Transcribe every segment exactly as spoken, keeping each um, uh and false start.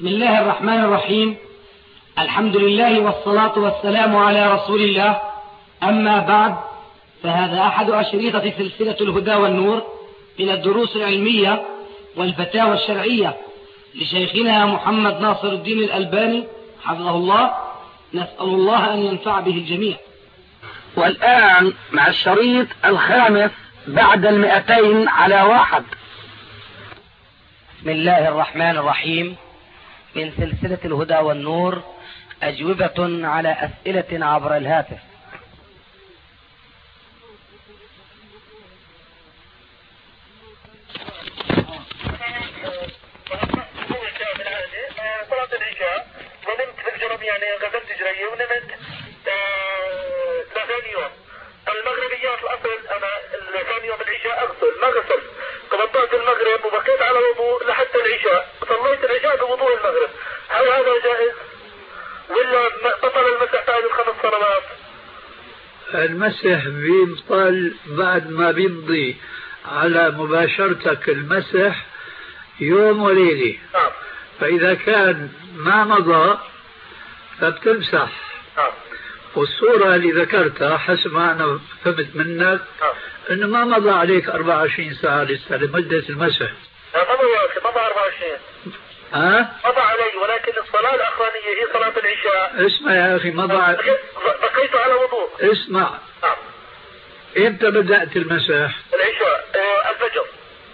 بسم الله الرحمن الرحيم. الحمد لله والصلاة والسلام على رسول الله. أما بعد، فهذا أحد أشريطة سلسلة الهدى والنور من الدروس العلمية والفتاوى الشرعية لشيخنا محمد ناصر الدين الألباني حفظه الله. نسأل الله أن ينفع به الجميع. والآن مع الشريط الخامس بعد المئتين على واحد. بسم الله الرحمن الرحيم. من سلسلة الهدى والنور، أجوبة على أسئلة عبر الهاتف. صلاة العشاء ونمت في الجنوب، يعني غسلت جري ونمت لثاني يوم المغربيات. الأصل أنا ثاني يوم العشاء أغسل، ما غسلت، توضأت المغرب وبقيت على وضوء لحتى العشاء، صليت العشاء بوضوء المغرب. هل هذا جائز ولا بطل المسح بعد الخمس صلوات؟ المسح بيبطل بعد ما بيمضي على مباشرتك المسح يوم وليلة. نعم. فإذا كان ما مضى فبتمسح. نعم. والصورة اللي ذكرتها حسب ما أنا فهمت منك نعم. إنه ما مضى عليك أربعة وعشرين ساعة لسه لمدة المسح. مضى يا أخي، مضى أربعة وعشرين. ها؟ مضى علي، ولكن الصلاة الأخرانية هي صلاة العشاء. اسمع يا أخي، مضى. بقيت على وضوء. اسمع. نعم. إمتى بدأت المسح؟ العشاء آه الفجر.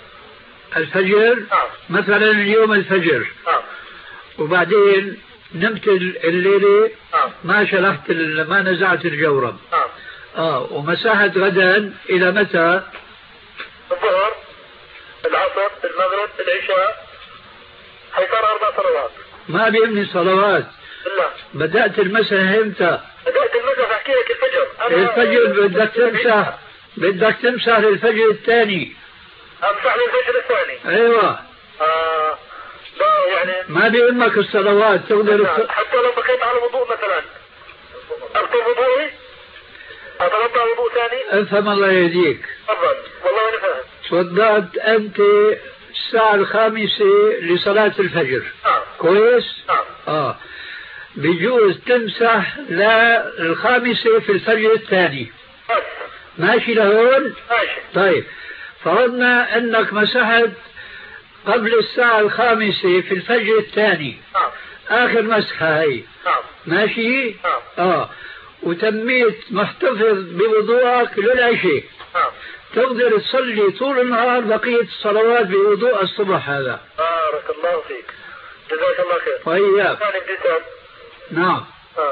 الفجر؟ نعم. مثلا اليوم الفجر. نعم. وبعدين نمت الليلة. نعم. ما شلحت ما نزعت الجورب. نعم. اه ومسحت غدا إلى متى؟ الظهر، العصر، المغرب، العشاء، حيصار أربع صلوات. ما بيهمني صلوات. لا. بدأت المسح امتى؟ بدأت المسح أحكي لك الفجر. الفجر بدك تمسح، بدك تمسح للفجر الثاني. أمسح للفجر الثاني. ايوه. آه. لا يعني ما بيهمك الصلوات تقدر. حتى لو بقيت على وضوء مثلا أبطل وضوئي، أتوضأ وضوء ثاني. افهم الله يهديك. تفضل، والله أنا فاهم. توضأت أنت الساعة الخامسة لصلاة الفجر. نعم. كويس؟ نعم. اه بيجوز تمسح للخامسة في الفجر الثاني. بس. ماشي لهون؟ ماشي. طيب فرضنا أنك مسحت قبل الساعة الخامسة في الفجر الثاني. نعم. آخر مسحة هي. نعم. ماشي؟ نعم. آه وتميت محتفظ بوضوءك للعشاء. نعم. تقدر تصلي طول النهار بقية الصلوات بوضوء الصبح هذا. بارك الله فيك، جزاك الله خير. طيب. ثاني ابتسام. نعم. آه.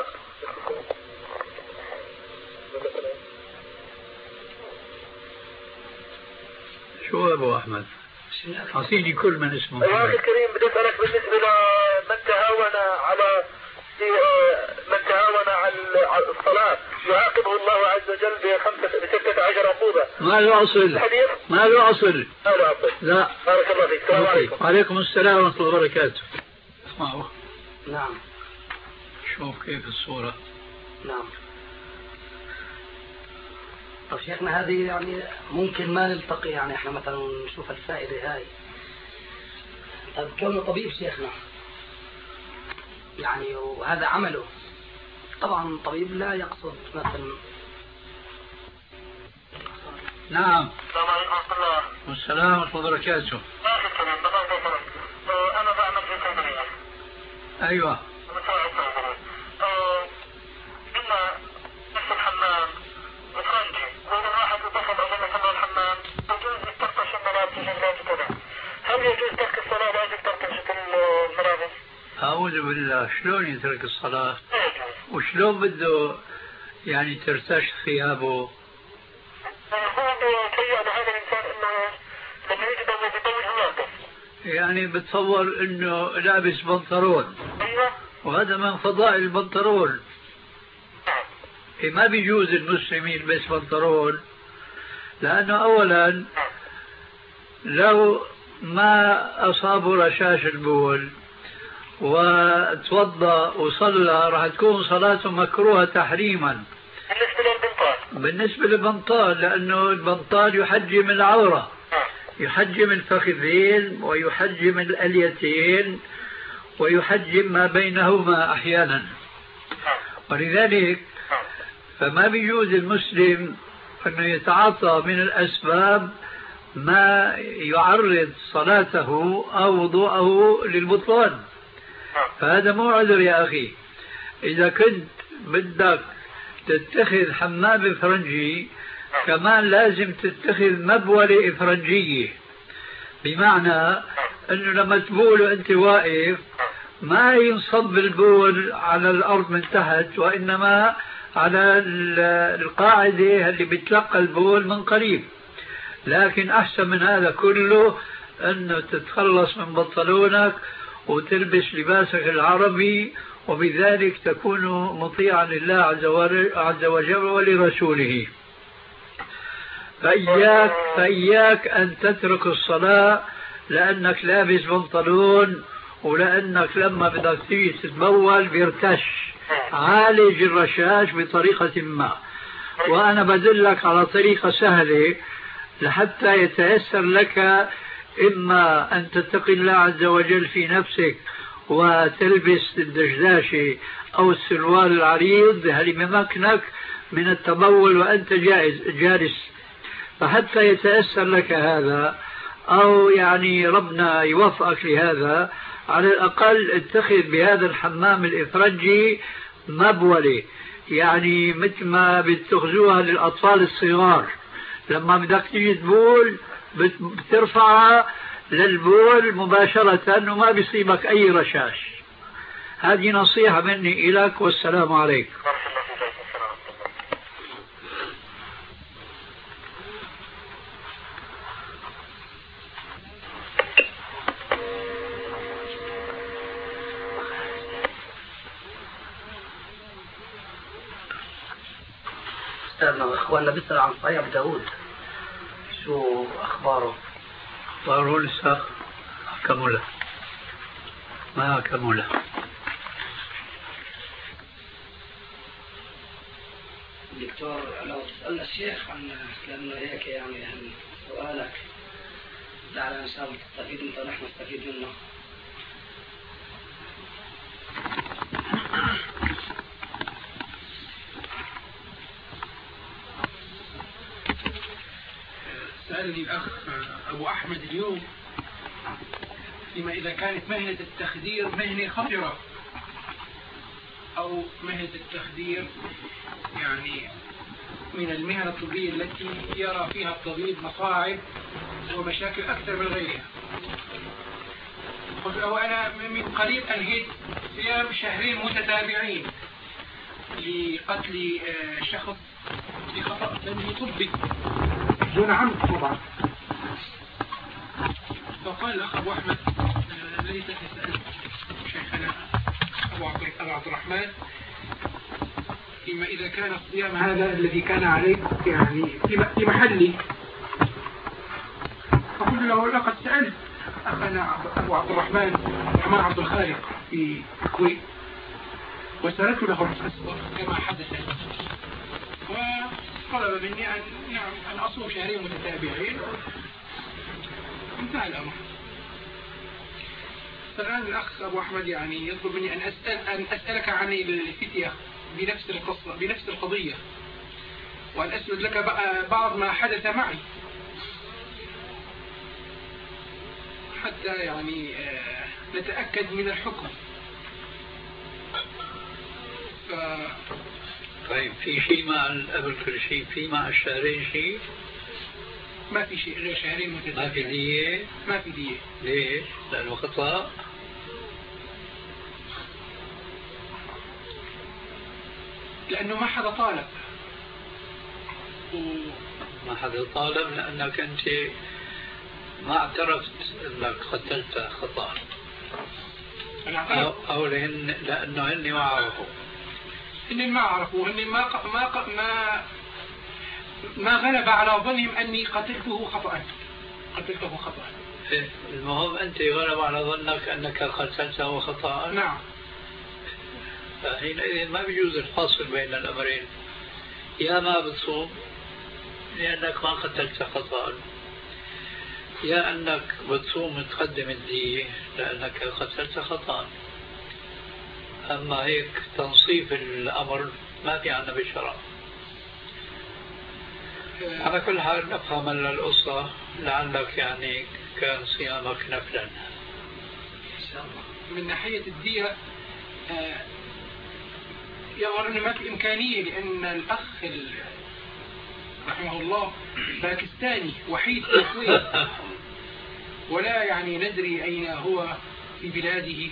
شو أبو أحمد؟ أعطيني كل من اسمه. يا أخي الكريم، بدي أسألك بالنسبة لمن تهاون على من تهاون على الصلاة يعاقبه الله عز وجل بخمسة بستة عشر عقوبة. ما له أصل. حديث؟ ما له أصل. ما له أصل. لا. بارك الله فيك. السلام عليكم. وعليكم السلام ورحمة الله وبركاته. اسمعوا. نعم. شوف كيف الصورة. نعم. طب شيخنا، هذه يعني ممكن ما نلتقي، يعني احنا مثلا نشوف الفائدة هاي. طب كونه طبيب شيخنا يعني وهذا عمله، طبعا طبيب لا يقصد مثلا. نعم. السلام عليكم ورحمة الله. والسلام ورحمة الله وبركاته. أخي الكريم، بغض النظر، أنا بعمل في صيدلية. أيوة. مساعد صيدلي. قلنا نفس الحمام وفرنجي، وإذا الواحد يتصل أظن صلى الحمام يجوز يسترقش الملابس وشغلات وكذا. هل يجوز ترك الصلاة بعد ترك الملابس؟ أعوذ بالله، شلون يترك الصلاة؟ لا يجوز. وشلون بده يعني ترتش ثيابه؟ هو بيتهيأ لهذا الإنسان إنه لما يجي يتزوج يوقف. يعني بتصور إنه لابس بنطلون. أيوه. وهذا من فضائل البنطلون. نعم. إيه ما بيجوز المسلم يلبس بنطلون، لأنه أولا لو ما أصابه رشاش البول وتوضأ وصلى راح تكون صلاته مكروهة تحريما. بالنسبة للبنطال. بالنسبة للبنطال، لأنه البنطال يحجم العورة، يحجم الفخذين ويحجم الأليتين ويحجم ما بينهما أحيانا. ولذلك فما بيجوز المسلم أنه يتعاطى من الأسباب ما يعرض صلاته أو وضوءه للبطلان. فهذا مو عذر يا أخي. إذا كنت بدك تتخذ حمام إفرنجي كمان لازم تتخذ مبولة إفرنجية، بمعنى أنه لما تبول وأنت واقف ما ينصب البول على الأرض من تحت، وإنما على القاعدة اللي بتلقى البول من قريب. لكن أحسن من هذا كله أنه تتخلص من بنطلونك وتلبس لباسك العربي، وبذلك تكون مطيعا لله عز وجل ولرسوله. فإياك, فإياك أن تترك الصلاة لأنك لابس بنطلون، ولأنك لما بدك تيجي تتبول بيرتش. عالج الرشاش بطريقة ما. وأنا بدلك على طريقة سهلة لحتى يتيسر لك، إما أن تتقي الله عز وجل في نفسك وتلبس الدشداشة أو السروال العريض اللي بمكنك من التبول وأنت جائز جالس، فحتى يتيسر لك هذا، أو يعني ربنا يوفقك لهذا، على الأقل اتخذ بهذا الحمام الإفرنجي مبولة، يعني مثل ما بتخزوها للأطفال الصغار، لما بدك تيجي تبول بترفعها للبول مباشرة وما بيصيبك أي رشاش. هذه نصيحة مني إليك، والسلام عليكم. أستاذنا وإخواننا بيسأل عن صحيح أبي داود، شو أخباره؟ أخباره لسه كمله ما كمله. دكتور لو تسألنا الشيخ عن لأنه هيك يعني سؤالك لعل إن شاء الله تستفيد أنت ونحن نستفيد منه. سألني الأخ أبو أحمد اليوم فيما إذا كانت مهنة التخدير مهنة خطرة، أو مهنة التخدير يعني من المهن الطبية التي يرى فيها الطبيب مصاعب ومشاكل أكثر من غيرها. قلت له أنا من قريب أنهيت صيام شهرين متتابعين لقتل شخص بخطأ فني طبي دون عمد طبعا. فقال الأخ أبو أحمد الذي تسأل شيخنا أبو عبد الرحمن فيما إذا كان الصيام هذا الذي كان عليك يعني في محلي، فقلت له لقد سألت أخنا أبو عبد الرحمن الرحمن عبد الخالق في الكويت وسألت له القصة كما حدث، وطلب مني أن نعم أن أصوم شهرين متتابعين. انتهى الأمر. فالآن الأخ أبو أحمد يعني يطلب مني أن أسأل أن أسألك عن الفتية بنفس القصة بنفس القضية، وأن أسند لك بعض ما حدث معي حتى يعني نتأكد من الحكم. ف... طيب في شيء مع قبل كل شيء في مع الشهرين شيء؟ ما في شيء غير شهرين متتابعين. ما في دية؟ ما في دية. ليش؟ لأنه خطأ؟ لأنه ما حدا طالب. و... ما حدا طالب لأنك أنت ما اعترفت أنك قتلت خطأ، أو, أو لأن لأنه هن ما عرفوا. هن ما عرفوا، هن ما ق... ما ق... ما ما غلب على ظنهم أني قتلته خطأ. قتلته خطأ. إيه؟ المهم أنت غلب على ظنك أنك قتلته خطأ. نعم. فحينئذ ما بيجوز الفصل بين الأمرين، يا ما بتصوم لأنك ما قتلت خطأ، يا أنك بتصوم تقدم الدية لأنك قتلت خطأ. أما هيك تنصيف الأمر ما في عنا بالشرع. على كل حال نبقى من القصة، لعلك يعني كان صيامك نفلا إن شاء الله. من ناحية الدية يظهر أن ما في إمكانية، لأن الأخ رحمه الله باكستاني وحيد في الكويت، ولا يعني ندري أين هو في بلاده،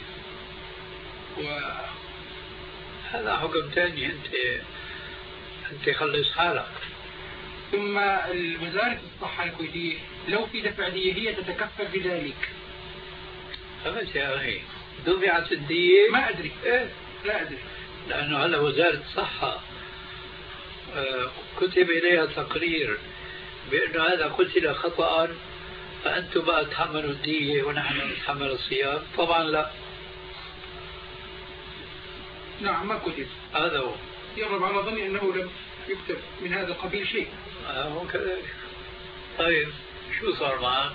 وهذا حكم ثاني. أنت أنت خلص حالك. ثم وزارة الصحة الكويتية لو في دفع دية هي تتكفل بذلك. خلاص يا أخي دفعت الدية؟ ما أدري. إيه؟ لا أدري، لأنه هلا وزارة الصحة كتب إليها تقرير بأنه هذا قتل خطأ، فأنتم بقى تحملوا الدية ونحن نتحمل الصيام. طبعا لا. نعم ما كتب. هذا هو. يغلب على ظني أنه لم يكتب من هذا القبيل شيء. هو كذلك. طيب شو صار معك؟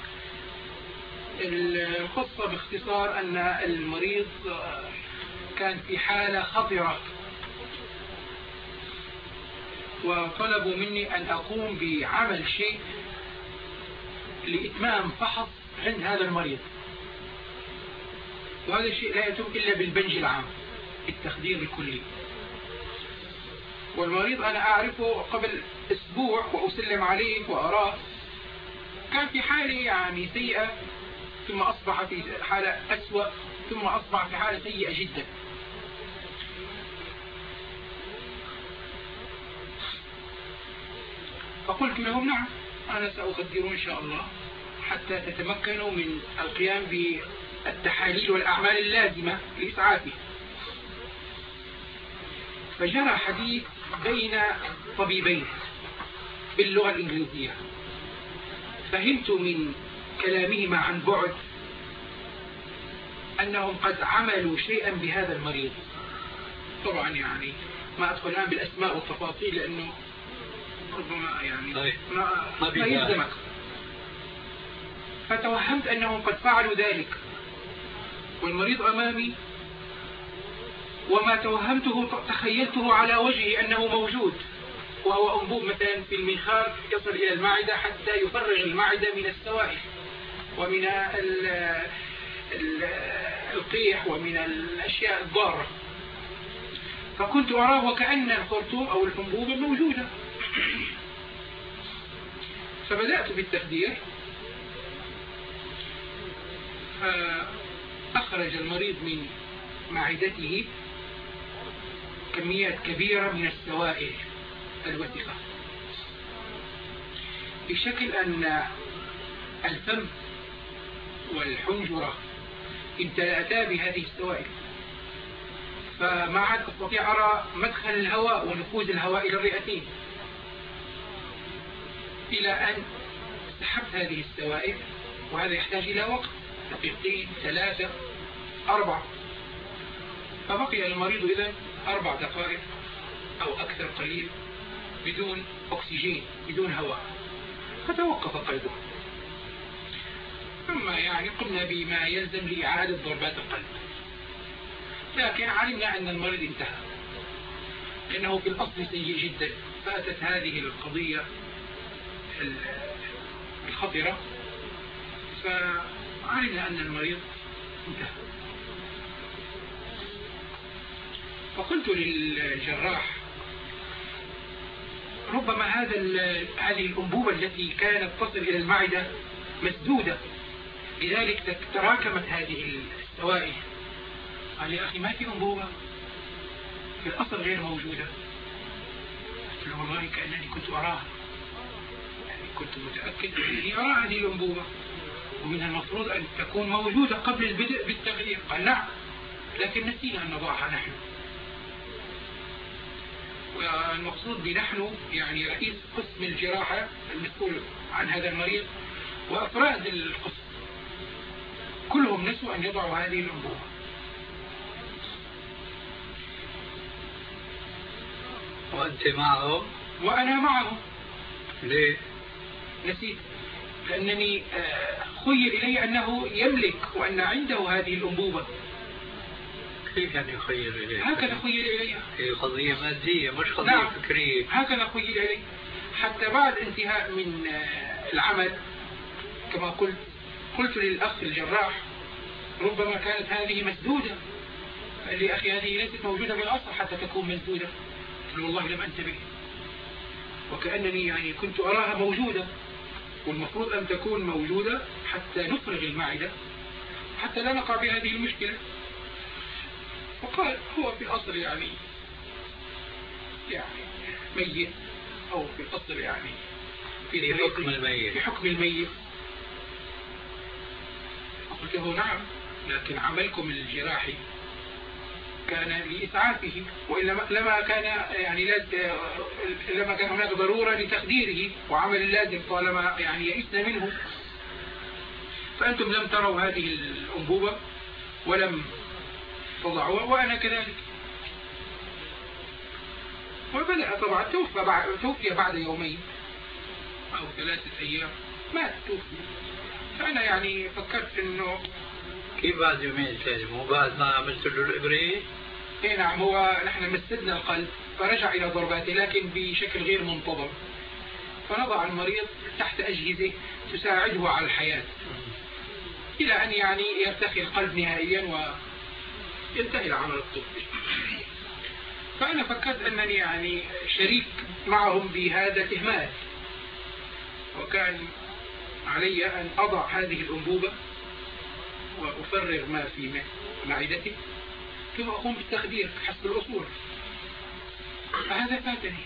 القصة باختصار أن المريض كان في حالة خطرة، وطلبوا مني أن أقوم بعمل شيء لإتمام فحص عند هذا المريض، وهذا الشيء لا يتم إلا بالبنج العام، التخدير الكلي. والمريض أنا أعرفه قبل أسبوع وأسلم عليه وأراه كان في حالة يعني سيئة، ثم أصبح في حالة أسوأ، ثم أصبح في حالة سيئة جدا. فقلت لهم نعم أنا سأخدر إن شاء الله حتى تتمكنوا من القيام بالتحاليل والأعمال اللازمة لإسعافه. فجرى حديث بين طبيبين باللغة الإنجليزية، فهمت من كلامهما عن بعد أنهم قد عملوا شيئا بهذا المريض. طبعا يعني ما أدخل الآن بالأسماء والتفاصيل لأنه ربما يعني ما, ما يلزمك. فتوهمت أنهم قد فعلوا ذلك والمريض أمامي، وما توهمته تخيلته على وجهه أنه موجود، وهو أنبوب مثلا في المنخار يصل إلى المعدة حتى يفرغ المعدة من السوائل ومن ال ال القيح ومن الأشياء الضارة. فكنت أراه وكأن الخرطوم أو الأنبوبة موجودة. فبدأت بالتخدير، فأخرج المريض من معدته كميات كبيرة من السوائل الوثقة، بشكل أن الفم والحنجرة امتلأتا بهذه السوائل، فما عاد أستطيع أرى مدخل الهواء ونفوذ الهواء إلى الرئتين، إلى أن سحبت هذه السوائل. وهذا يحتاج إلى وقت، دقيقتين ثلاثة أربعة، فبقي المريض إذن أربع دقائق أو أكثر قليل بدون أكسجين بدون هواء، فتوقف قلبه. ثم يعني قمنا بما يلزم لإعادة ضربات القلب، لكن علمنا أن المريض انتهى لأنه في الأصل سيء جدا. فأتت هذه القضية الخطرة فعلمنا أن المريض انتهى. فقلت للجراح ربما هذا هذه الأنبوبة التي كانت تصل إلى المعدة مسدودة، لذلك تراكمت هذه السوائل. قال يا أخي ما في أنبوبة، في الأصل غير موجودة. قلت له والله كأنني كنت أراها، يعني كنت متأكد أنني أرى هذه الأنبوبة ومن المفروض أن تكون موجودة قبل البدء بالتغيير. قال نعم، لكن نسينا أن نضعها نحن. والمقصود بنحن يعني رئيس قسم الجراحة المسؤول عن هذا المريض وأفراد القسم كلهم نسوا أن يضعوا هذه الأنبوبة. وأنت معهم؟ وأنا معهم. ليه؟ نسيت، لأنني خيل إلي أنه يملك وأن عنده هذه الأنبوبة. كيف يعني يخيل إليه؟ هكذا خيل إلي. هي قضية مادية مش قضية نعم. فكرية. هكذا خيل إلي حتى بعد انتهاء من العمل كما قلت قلت للأخ الجراح ربما كانت هذه مسدودة. قال لي أخي هذه ليست موجودة بالأصل حتى تكون مسدودة. قلت والله لم أنتبه وكأنني يعني كنت أراها موجودة والمفروض أن تكون موجودة حتى نفرغ المعدة حتى لا نقع بهذه المشكلة. وقال هو في الأصل يعني يعني ميت أو في الأصل يعني في, في حكم الميت في حكم الميت. قلت له نعم لكن عملكم الجراحي كان لإسعافه وإلا لما كان يعني لما كان هناك ضرورة لتخديره وعمل اللازم طالما يعني يئسنا منه. فأنتم لم تروا هذه الأنبوبة ولم تضعوها وأنا كذلك. وبدأ طبعا توفى بعد, توفي بعد يومين أو ثلاثة أيام مات توفي. فأنا يعني فكرت إنه كيف بعد يومين ثاني مو بعد ما عملت له الإبرة؟ إيه نعم هو نحن مسدنا القلب فرجع إلى ضرباته لكن بشكل غير منتظم. فنضع المريض تحت أجهزة تساعده على الحياة إلى أن يعني يرتخي القلب نهائيا وينتهي العمل الطبي. فأنا فكرت أنني يعني شريك معهم بهذا الإهمال وكان علي أن أضع هذه الأنبوبة وأفرغ ما في معدتي ثم أقوم بالتخدير حسب الأصول. فهذا فاتني.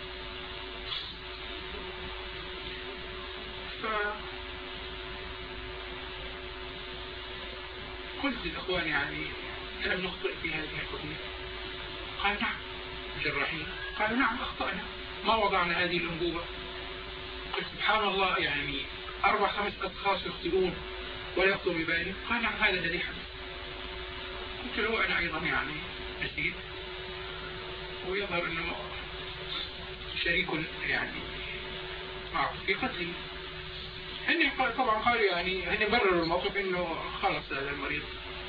فقلت للأخوان يعني ألم نخطئ في هذه القضية؟ قال نعم. الجراحين قالوا نعم أخطأنا ما وضعنا هذه الأنبوبة. قلت سبحان الله يعني أربع خمس أشخاص يخطئون ولا يخطئ ببالي. قال نعم هذا الذي حدث. قلت له أنا أيضا يعني نسيت ويظهر أنه شريك يعني معه في قتلي. هن طبعا قالوا يعني هن برروا الموقف أنه خلص هذا المريض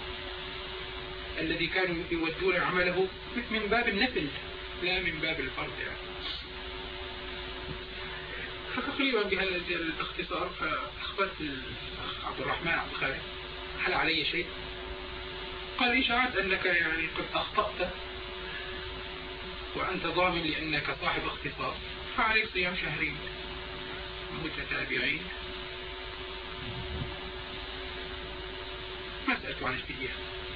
الذي كانوا يودون عمله من باب النفل لا من باب الفرض يعني. فتقريبا بهذا الاختصار فأخبرت الأخ عبد الرحمن عبد الخالق هل علي شيء؟ قال لي شعرت أنك يعني قد أخطأت وأنت ضامن لأنك صاحب اختصاص فعليك صيام شهرين متتابعين. ما سألت عن اشتهيها.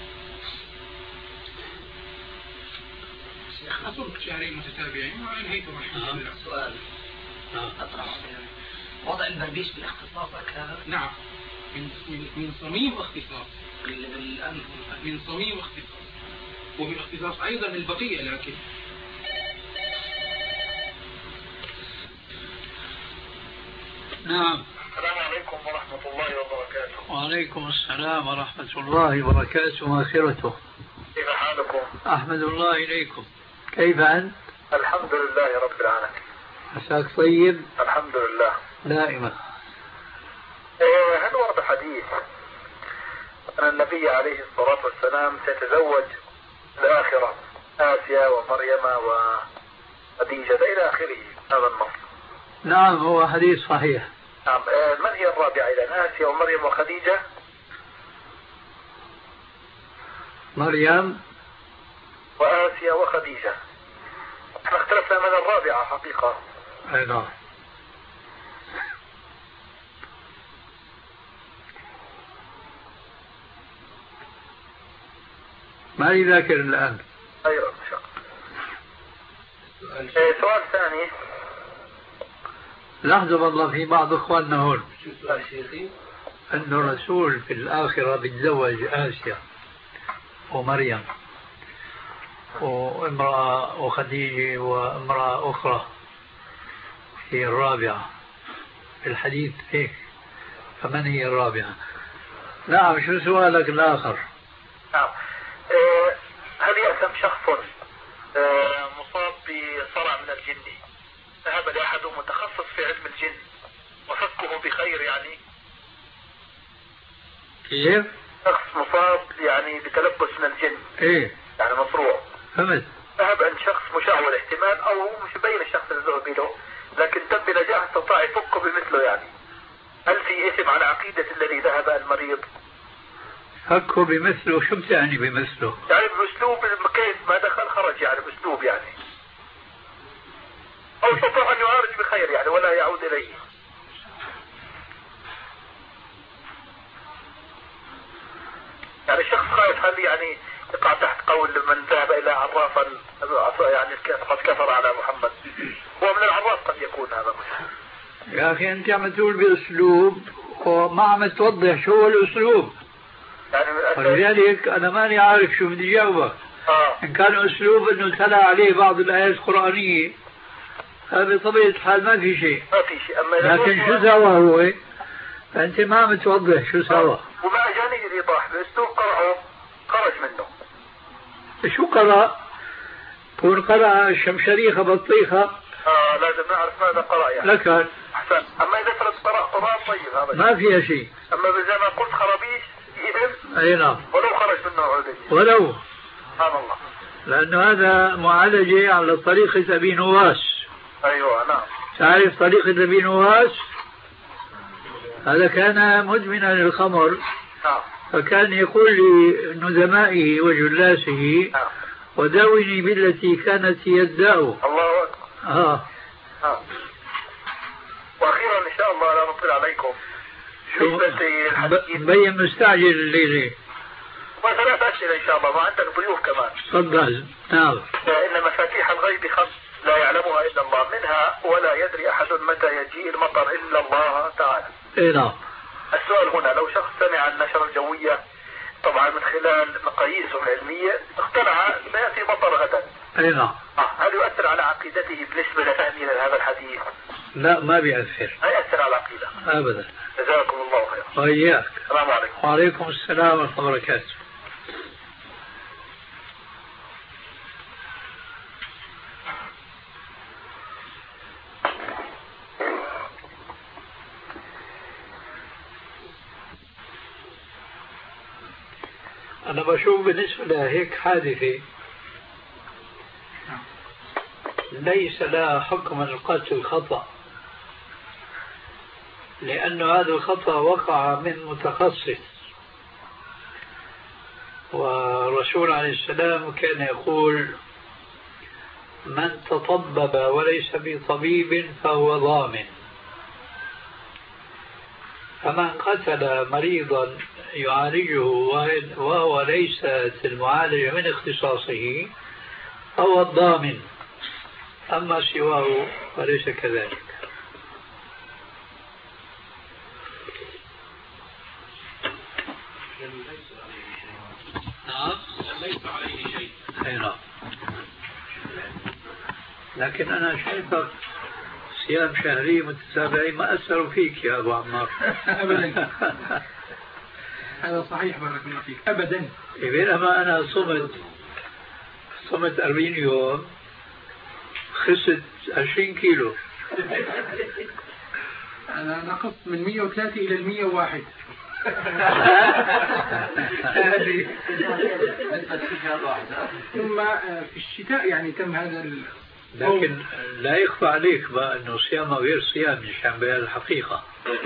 أصبت شهرين متتابعين وأنهيتهم الحمد لله. سؤال أطرح وضع البربيش بالاختصاص أكثر. نعم من من من صميم اختصاص بالأنف من صميم اختصاص وبالاختصاص أيضا البقية. لكن نعم. السلام عليكم ورحمة الله وبركاته. وعليكم السلام ورحمة الله وبركاته ومغفرته. كيف حالكم؟ أحمد الله إليكم. كيف أنت؟ الحمد لله رب العالمين. عساك طيب؟ الحمد لله دائما. إيه هل ورد حديث أن النبي عليه الصلاة والسلام سيتزوج الآخرة آسيا ومريم وخديجة إلى آخره هذا النص؟ نعم هو حديث صحيح. نعم. إيه من هي الرابعة إذا؟ آسيا ومريم وخديجة؟ مريم وآسيا وخديجة. احنا اختلفنا من الرابعة حقيقة. أي نعم. ماني ذاكر الآن. أيوة إن شاء الله. إيه سؤال ثاني. لحظة والله في بعض إخواننا هون أن الرسول في الآخرة بيتزوج آسيا ومريم وامرأة وخديجة وامرأة أخرى هي الرابعة في الحديث هيك. فمن هي الرابعة؟ نعم. شو سؤالك الآخر؟ نعم. إيه هل يأثم شخص إيه مصاب بصرع من الجن ذهب لأحد متخصص في علم الجن وفكه بخير يعني؟ كيف؟ شخص مصاب يعني بتلبس من الجن. ايه مشروع. فهمت. ذهب عند شخص مشعوذ احتمال او مش مبين الشخص اللي ذهب له، لكن تم بنجاح استطاع يفكه بمثله يعني. هل في اسم على عقيدة الذي ذهب المريض؟ فكه بمثله، شو بتعني بمثله؟ يعني باسلوب كيف ما دخل خرج يعني باسلوب يعني. او استطاع ان يعالج بخير يعني ولا يعود اليه. يعني الشخص خايف هل يعني يقع تحت قول من ذهب الى عرافا يعني قد كفر على محمد. هو من العراف قد يكون هذا مشكلة. يا اخي انت عم تقول باسلوب وما عم توضح شو هو الاسلوب. يعني ولذلك انا ماني عارف شو بدي جاوبك. آه. ان كان اسلوب انه تلا عليه بعض الايات القرانيه هذا بطبيعه الحال ما في شيء. ما في شيء. اما لكن شو سوى هو؟ فانت ما عم توضح شو سوى. وما اجاني الايضاح باسلوب قرأه خرج منه. شو قرأ؟ كون قرأ الشمشريخة بطيخة. اه لازم نعرف ماذا قرأ يعني. لكن احسن. اما اذا فرض قرأ قرآن طيب هذا ما فيها شيء. اما اذا ما قلت خرابيش يهم. اي نعم. ولو خرج منه عودة. ولو. سبحان الله. لانه هذا معالجة على طريقة ابي نواس. ايوه نعم. تعرف طريقة ابي نواس؟ هذا كان مدمنا للخمر. نعم. فكان يقول لنزمائه وجلاسه نعم. وداوني بالتي كانت يداه. الله اكبر. اه. اه. واخيرا ان شاء الله لا نطيل عليكم. شو مبين مستعجل الليله. وثلاث اسئله ان شاء الله، ما عندك ضيوف كمان. تفضل. نعم. ان مفاتيح الغيب خمس لا يعلمها الا الله، منها ولا يدري احد متى يجيء المطر الا الله تعالى. اي نعم. السؤال هنا لو شخص سمع النشرة الجوية طبعا من خلال مقاييسه العلمية اقتنع سيأتي مطر غدا. اي نعم. هل يؤثر على عقيدته بالنسبة لفهمه لهذا الحديث؟ لا ما بيأثر. لا يؤثر على العقيدة ابدا. جزاكم الله خير. وإياك. السلام عليكم. وعليكم السلام ورحمة الله وبركاته. أنا بشوف بالنسبة لهيك حادثة ليس لها حكم القتل خطأ، لأن هذا الخطأ وقع من متخصص، والرسول عليه السلام كان يقول من تطبب وليس بطبيب فهو ضامن. فمن قتل مريضا يعالجه وهو ليس المعالجة من اختصاصه فهو الضامن، أما سواه فليس كذلك. نعم ليس عليه شيء. أي نعم. لكن أنا شايفك صيام شهري متتابعين ما أثروا فيك يا أبو عمار. أبدا. هذا صحيح بارك الله فيك. أبدا. بينما أنا صمت صمت أربعين يوم خسرت عشرين كيلو. أنا نقصت من مئة وثلاثة إلى المئة وواحد. ثم في الشتاء يعني تم هذا ال... لكن لا يخفى عليك بقى أنه صيامه غير صيام مش عم بيان الحقيقة.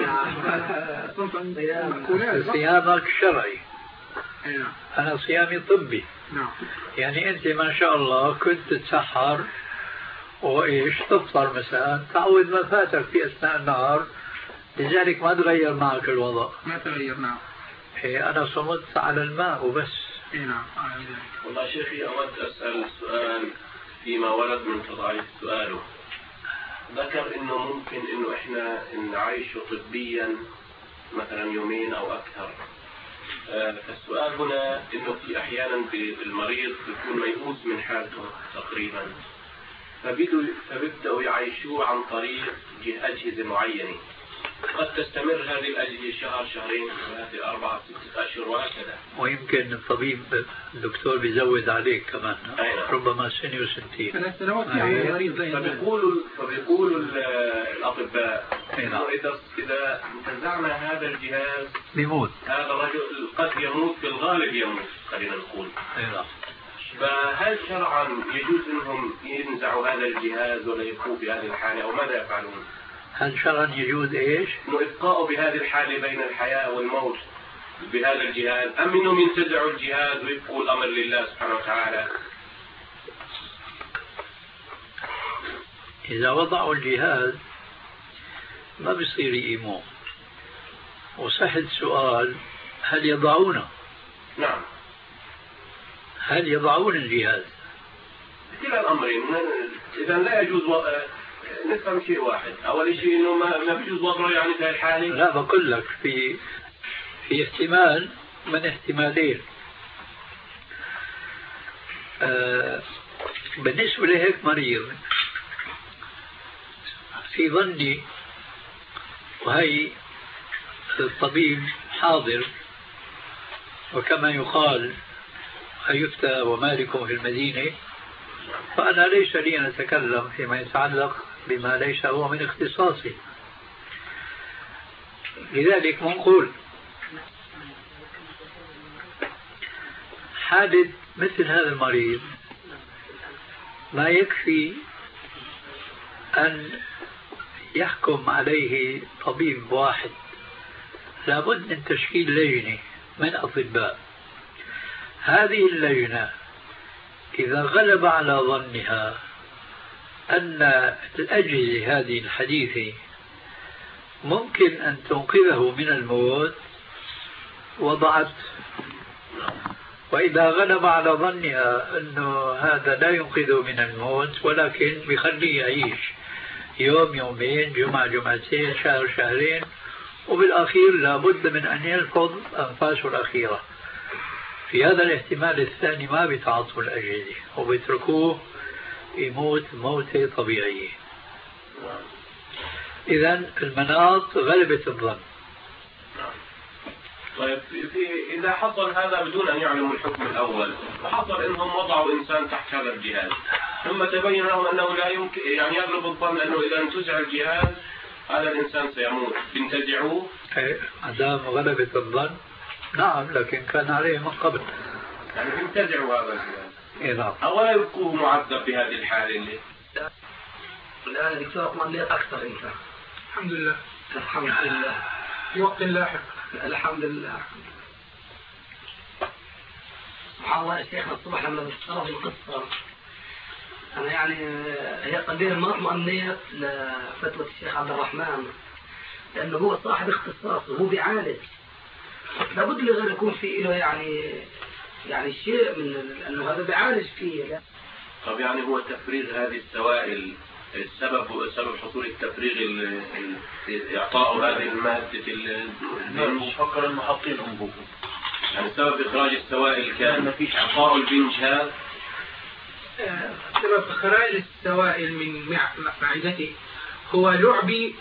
صيامك شرعي، أنا صيامي طبي. يعني أنت ما شاء الله كنت تتسحر وإيش تفطر مثلا تعود ما فاتك في أثناء النهار، لذلك ما تغير معك الوضع. ما تغير. نعم. إيه أنا صمت على الماء وبس. إيه نعم. والله شيخي أود أسأل سؤال فيما ورد من تضعيف سؤاله. ذكر إنه ممكن إنه إحنا نعيشه طبيا مثلا يومين أو أكثر. فالسؤال هنا إنه في أحيانا المريض يكون ميؤوس من حالته تقريبا، فبدأوا يعيشوه عن طريق أجهزة معينة، قد تستمر هذه الأجهزة شهر شهرين ثلاثة أربعة ستة أشهر وهكذا. ويمكن الطبيب الدكتور بيزود عليك كمان. أينا. ربما سنة وسنتين. ثلاث سنوات يعني مريض زي فبيقولوا فبيقولوا الأطباء إنه إذا إذا انتزعنا هذا الجهاز بيموت. هذا الرجل قد يموت، بالغالب يموت خلينا نقول. أينا. فهل شرعا يجوز انهم ينزعوا هذا الجهاز ولا يبقوا في هذه الحالة او ماذا يفعلون؟ هل شرعا يجوز ايش؟ انه ابقاء بهذه الحالة بين الحياة والموت بهذا الجهاز، ام انهم ينتزعوا الجهاز ويبقوا الامر لله سبحانه وتعالى؟ اذا وضعوا الجهاز ما بيصير يقيموه. وصح السؤال هل يضعونه؟ نعم. هل يضعون الجهاز؟ كلا الامرين. اذا لا يجوز و... نفهم شيء واحد، اول شيء انه ما ما بيجوز وضعه يعني في الحالة. لا بقول لك في في احتمال من احتمالين. آه بالنسبة لهيك مريض في ظني، وهي الطبيب حاضر وكما يقال يفتى ومالك في المدينة، فأنا ليس لي أن أتكلم فيما يتعلق بما ليس هو من اختصاصي. لذلك نقول حادث مثل هذا المريض لا يكفي أن يحكم عليه طبيب واحد، لابد من تشكيل لجنة من أطباء. هذه اللجنة إذا غلب على ظنها أن الأجهزة هذه الحديثة ممكن أن تنقذه من الموت وضعت، وإذا غلب على ظنها أنه هذا لا ينقذه من الموت ولكن بيخليه يعيش يوم يومين جمعة جمعتين شهر شهرين، وبالأخير لابد من أن يلفظ أنفاسه الأخيرة، في هذا الاحتمال الثاني ما بيتعاطوا الأجهزة وبيتركوه يموت موتة طبيعية. إذن المناط غلبة الظن. طيب في إذا حصل هذا بدون أن يعلموا الحكم الأول، وحصل إنهم وضعوا إنسان تحت هذا الجهاز، ثم تبين لهم أنه لا يمكن، يعني يغلب الظن أنه إذا انتزع الجهاز هذا الإنسان سيموت، بينتزعوه؟ إيه، عدم غلبة الظن نعم، لكن كان عليه من قبل. يعني بينتزعوا هذا الجهاز. إيه نعم. أولا يبقوا معذب بهذه الحالة اللي الآن دكتور أطمئنيت أكثر أنت. الحمد لله. الحمد لله. في وقت لاحق. الحمد لله. سبحان الله يا شيخنا، الصبح لما بتصرف القصة أنا يعني هي قليلا ما اطمئنيت لفتوى الشيخ عبد الرحمن، لأنه هو صاحب اختصاص وهو بيعالج، لابد لغير يكون في له يعني يعني شيء من أنه هذا بيعالج فيه. طب يعني هو تفريغ هذه السوائل السبب سبب حصول التفريغ إعطاء هذه المادة البنج؟ فكر المحطين أنبوه يعني سبب إخراج السوائل كان إعطاء البنج هذا؟ سبب إخراج السوائل من معدته هو لعبي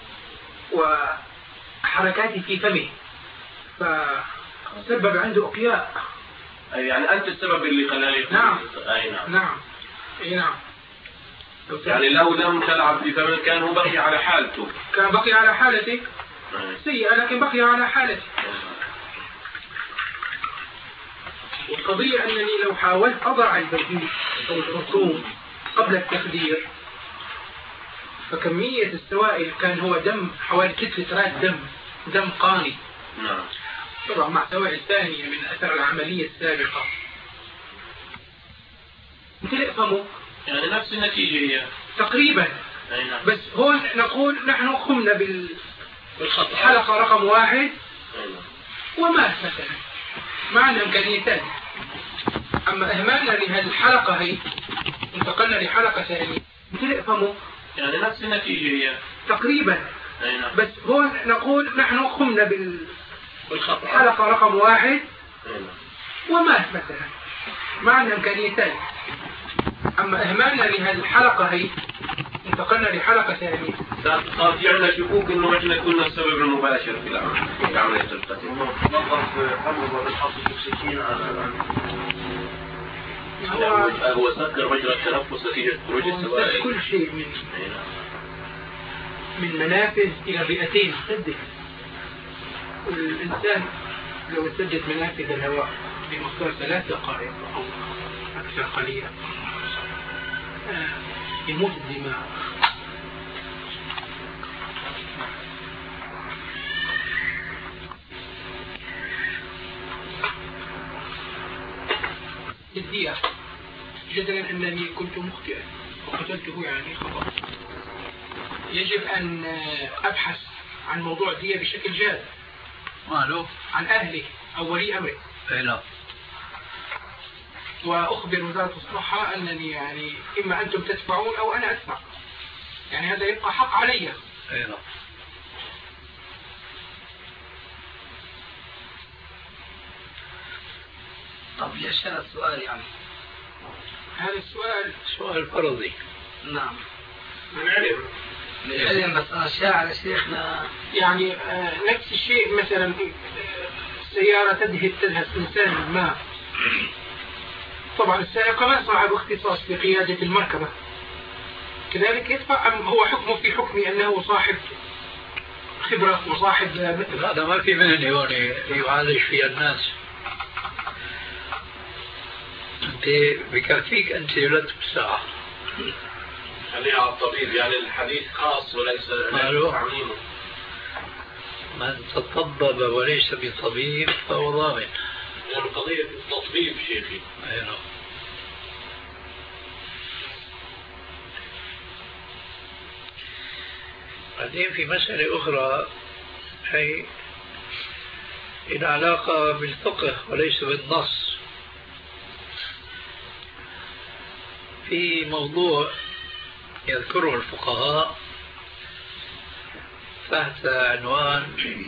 وحركاتي في فمه، فسبب عنده أقياء. أي يعني أنت السبب اللي خلاه. نعم. أي نعم. نعم. أي نعم. يعني لو لم تلعب في فمه كان هو بقي على حالته. كان بقي على حالته سيئة، لكن بقي على حالته. والقضية أنني لو حاولت أضع البديل أو الرسوم قبل التخدير فكمية السوائل كان هو دم حوالي ست لترات دم دم قاني. نعم. طبعا مع سوائل ثانية من أثر العملية السابقة. امتلئ فمه. يعني نفس النتيجة هي تقريبا. نعم. بس هون نقول نحن قمنا بالحلقة رقم واحد ومات مثلا، ما عندنا إمكانيتان. أما إهمالنا لهالحلقة هي انتقلنا لحلقة ثانية امتلئ فمه. يعني نفس النتيجة هي تقريبا. نعم. بس هون نقول نحن قمنا بالحلقة رقم واحد ومات مثلا، ما عندنا إمكانيتان. أما إهمالنا لهالحلقة هي انتقلنا لحلقة ثانية. صار في عندنا شكوك إنه إحنا كنا السبب المباشر في العمل في عملية القتل. هو هو سكر مجرى التنفس نتيجة خروج السوائل. كل شيء من من منافذ إلى رئتين سدت. والإنسان لو سدت منافذ الهواء بمقدار ثلاث دقائق أو أكثر أكثر قليلا يموت الدماء. الدية جدلا أنني كنت مخطئا وقتلته يعني خطأ، يجب أن أبحث عن موضوع الدية بشكل جاد. ماله؟ عن أهله أو ولي أمره. أي لا. وأخبر وزارة الصحة أنني يعني إما أنتم تدفعون أو أنا أدفع، يعني هذا يبقى حق علي. أي لا. طب ليش هذا السؤال يعني؟ هذا السؤال سؤال فرضي. نعم. من علم. من علم بس أنا شاعر يا شيخنا. يعني آه نفس الشيء مثلا السيارة تذهب تذهب إنسان ما، طبعا السائق ما صاحب اختصاص في قيادة المركبة، كذلك يدفع أم هو حكمه في حكمي أنه صاحب خبرة وصاحب مثل هذا ما في مهنة هون يعالج فيها الناس. أنت بكفيك أنت ثلاث ساعة. خليها على الطبيب، يعني الحديث خاص وليس تعميمه. من تطبب وليس بطبيب فهو ضامن. يعني قضية التطبيب شيخي. أيوه. بعدين في مسألة أخرى هي العلاقة بالفقه وليس بالنص. في موضوع يذكره الفقهاء تحت عنوان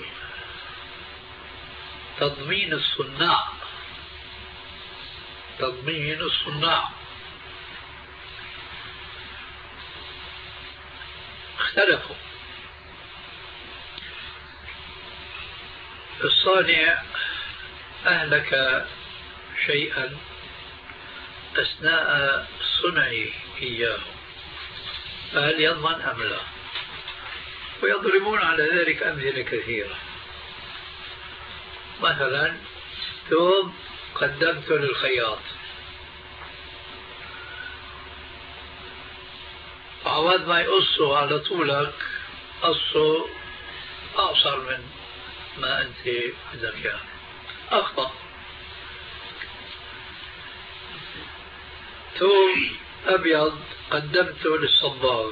تضمين الصناع. تضمين الصناع اختلفوا. الصانع أهلك شيئا أثناء صنعه إياه، فهل يضمن أم لا؟ ويضربون على ذلك أمثلة كثيرة. مثلا ثوب قدمته للخياط، وعواد ما يقصه على طولك قصه أقصر من ما أنت بدك إياه، أخطأ. ثوب أبيض قدمته للصباغ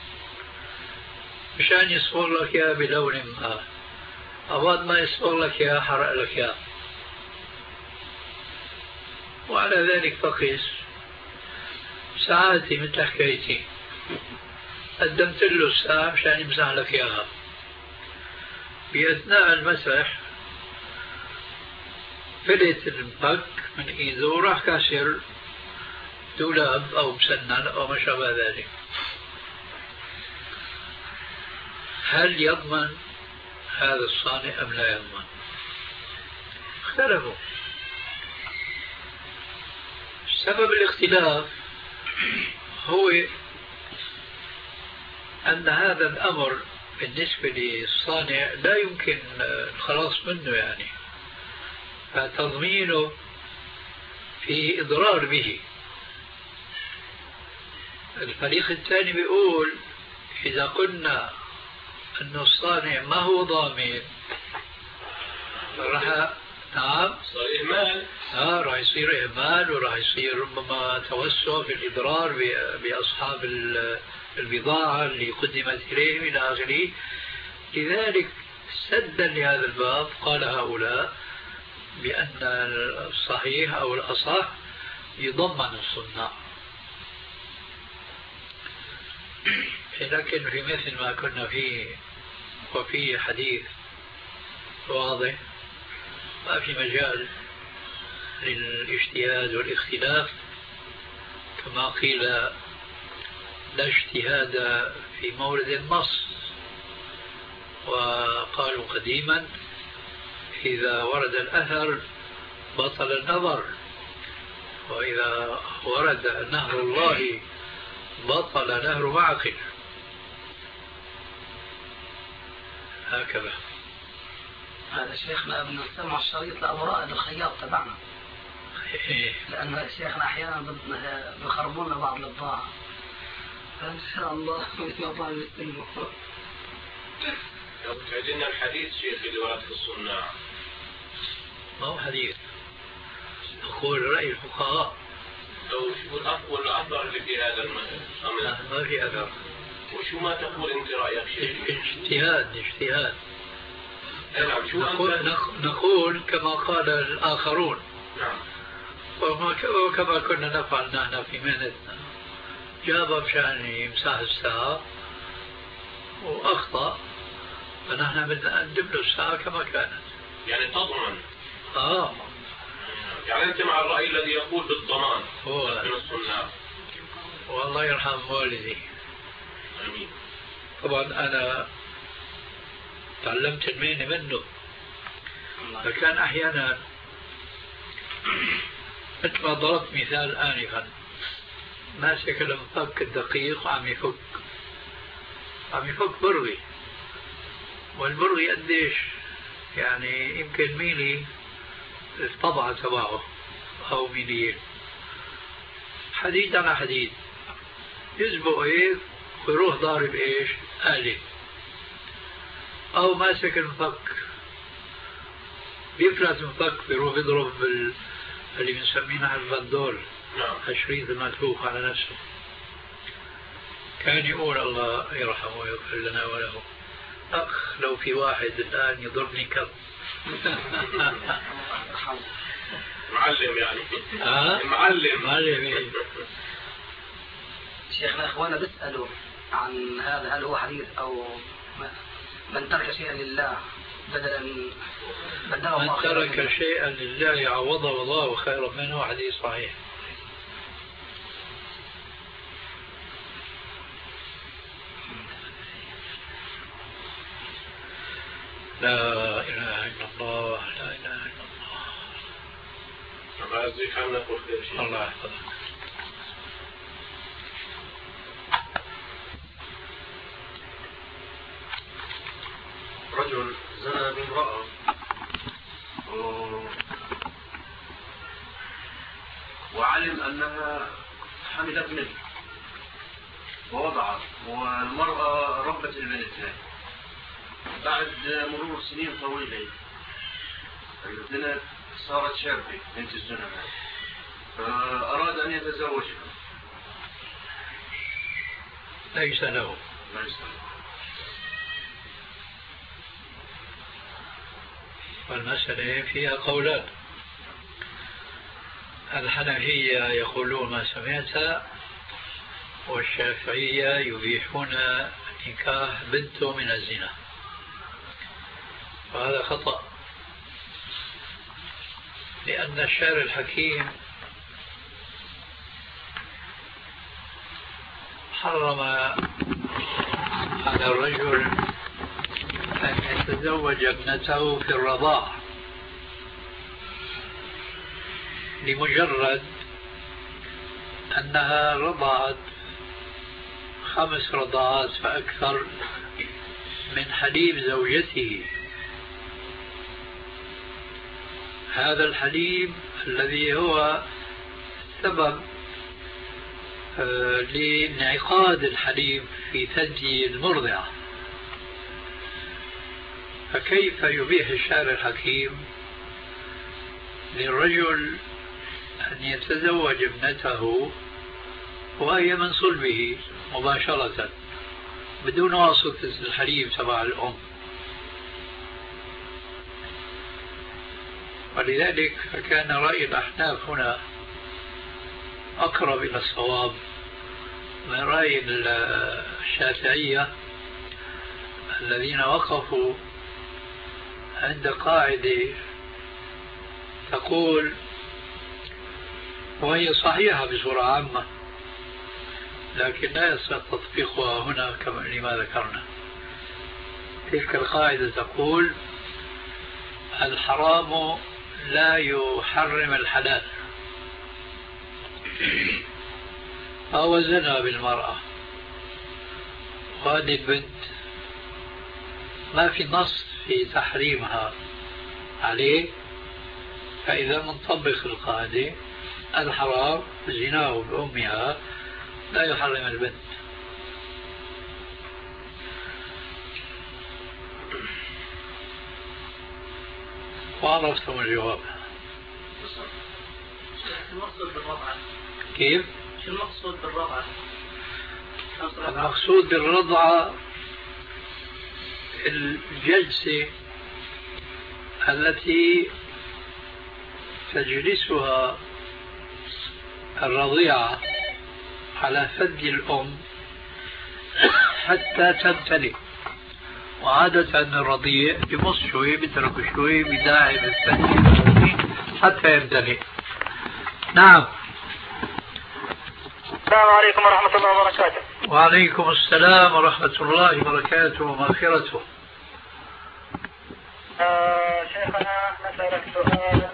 مشان يصبغ لك إياه بلون ما، أبعد ما يصبغ لك إياه حرق لك إياه. وعلى ذلك فقس ساعاتي مثل حكايتي، قدمت له الساعة مشان يمسح لك إياها، بأثناء المسح فلت المفك من إيده وراح كاسر دولاب أو مسنن أو ما شابه ذلك. هل يضمن هذا الصانع أم لا يضمن؟ اختلفوا. سبب الاختلاف هو أن هذا الأمر بالنسبة للصانع لا يمكن الخلاص منه، يعني فتضمينه في إضرار به. الفريق الثاني بيقول إذا قلنا أن الصانع ما هو ضامن راح نعم صار إهمال. آه راح يصير إهمال، وراح يصير ربما توسع في الإضرار بأصحاب البضاعة اللي قدمت إليهم إلى آخره. لذلك سدا لهذا الباب قال هؤلاء بأن الصحيح أو الأصح يضمن الصناع. لكن في مثل ما كنا فيه وفي حديث واضح ما في مجال للاجتهاد والاختلاف، كما قيل لا اجتهاد في مورد النص. وقالوا قديما إذا ورد الأثر بطل النظر، وإذا ورد نهر الله بطل نهر معقل. هكذا. هذا شيخنا ابن نستمع الشريط لأمراء الخياط تبعنا. لأن شيخنا أحيانا بخربونا بعض البضاعة، فإن شاء الله ما بعد يستلموا. لو تعجلنا الحديث شيخ اللي ورد في الصناع، ما هو حديث، نقول رأي الفقهاء أو شو الأفضل الأفضل اللي في هذا الأمر؟ ما في أثر. وشو ما تقول أنت رأيك شيخ؟ اجتهاد اجتهاد. نعم. شو نقول, أنت؟ نقول كما قال الآخرون. نعم. وكما كنا نفعل نحن في مهنتنا. جاب مشان يمسح الساعة وأخطأ، فنحن بنقدم له الساعة كما كانت. يعني تضمن. آه. يعني أنت مع الرأي الذي يقول بالضمان هو من الصناع. والله يرحم والدي. آمين. طبعا أنا تعلمت المهنة منه، فكان أحيانا مثل ما ضربت مثال آنفا، ماسك المفك الدقيق وعم يفك عم يفك برغي، والبرغي قديش يعني يمكن ميلي الطبعة تبعه أو ميليين، حديد على حديد، يسبق هيك ويروح ضارب إيش آلة، أو ماسك المفك بيفلت المفك بيروح يضرب بال اللي بنسمينها الفندول، الشريط الملفوف على نفسه. كان يقول الله يرحمه ويغفر لنا وله، أخ لو في واحد الآن يضربني كم. معلم يعني. آه؟ معلم. معلم. شيخنا إخوانا بيسألوا عن هذا، هل هو حديث أو من ترك شيئا لله بدلا بدله من ترك شيئا لله عوضه الله خيرا منه، حديث صحيح. لا إله إلا الله، لا إله إلا الله. الله يحفظك. رجل زنى بامرأة وعلم أنها حملت منه ووضعت، والمرأة ربت البنت. بعد مرور سنين طويلة البنت صارت شابة بنت الزنا، فأراد أن يتزوجها. ليس له. ليس له. والمسألة فيها قولان، الحنفية يقولون ما سمعت، والشافعية يبيحون نكاح بنته من الزنا، وهذا خطأ، لأن الشارع الحكيم حرم على الرجل أن يتزوج ابنته في الرضاع لمجرد أنها رضعت خمس رضعات فأكثر من حليب زوجته. هذا الحليب الذي هو سبب لانعقاد الحليب في ثدي المرضعة، فكيف يبيح الشارع الحكيم للرجل أن يتزوج ابنته وهي من صلبه مباشرة بدون واسطة الحليب تبع الأم؟ ولذلك فكان رأي الأحناف هنا أقرب إلى الصواب من رأي الشافعية الذين وقفوا عند قاعدة تقول، وهي صحيحة بصورة عامة لكن لا يصح تطبيقها هنا كما لما ذكرنا. تلك القاعدة تقول الحرام لا يحرم الحلال، فهو زنا بالمرأة، وهذه البنت ما في نص في تحريمها عليه، فإذا منطبق القاعدة الحرام زناه بأمها لا يحرم البنت. وعرفتم الجواب. شو المقصود بالرضعة؟ كيف؟ شو المقصود بالرضعة؟ المقصود بالرضعة الجلسة التي تجلسها الرضيعة على فد الأم حتى تمتلئ. وعادة الرضيع يمص شوي بيترك شوي بداعي بالثدي حتى يمتلئ. نعم. السلام عليكم ورحمة الله وبركاته. وعليكم السلام ورحمة الله وبركاته ومغفرته. آه شيخنا نسألك سؤال.